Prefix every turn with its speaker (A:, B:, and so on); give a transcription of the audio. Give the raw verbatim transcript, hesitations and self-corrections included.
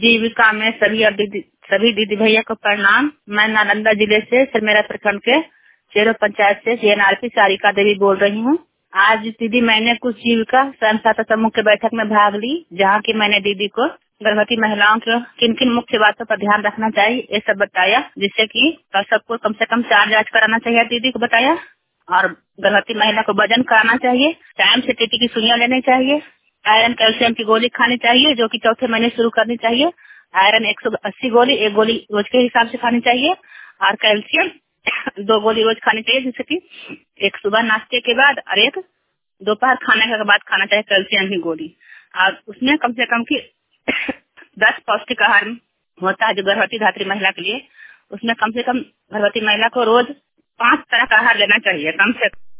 A: जीविका में सभी और दीदी सभी दीदी भैया को प्रणाम। मैं नालंदा जिले से सरमेरा प्रखंड के चेरो पंचायत से जीएनआरपी सारिका देवी बोल रही हूँ। आज दीदी मैंने कुछ जीविका स्वयं सहायता समूह के बैठक में भाग ली, जहाँ की मैंने दीदी को गर्भवती महिलाओं को किन किन मुख्य बातों पर ध्यान रखना चाहिए ये सब बताया, जिससे कि सबको कम से कम चार जांच कराना चाहिए दीदी को बताया। और गर्भवती महिला को वजन कराना चाहिए, टाइम से टीटी की सुइयां लेनी चाहिए, आयरन कैल्शियम की गोली खानी चाहिए जो कि चौथे महीने शुरू करनी चाहिए। आयरन एक सौ अस्सी गोली एक गोली रोज के हिसाब से खानी चाहिए और कैल्शियम दो गोली रोज खानी चाहिए, जैसे कि एक सुबह नाश्ते के बाद और एक दोपहर खाने के बाद खाना चाहिए कैल्शियम की गोली। और उसमें कम से कम की दस पौष्टिक आहार होता है जो गर्भवती धात्री महिला के लिए। उसमें कम से कम गर्भवती महिला को रोज पांच तरह का आहार लेना चाहिए कम से कम।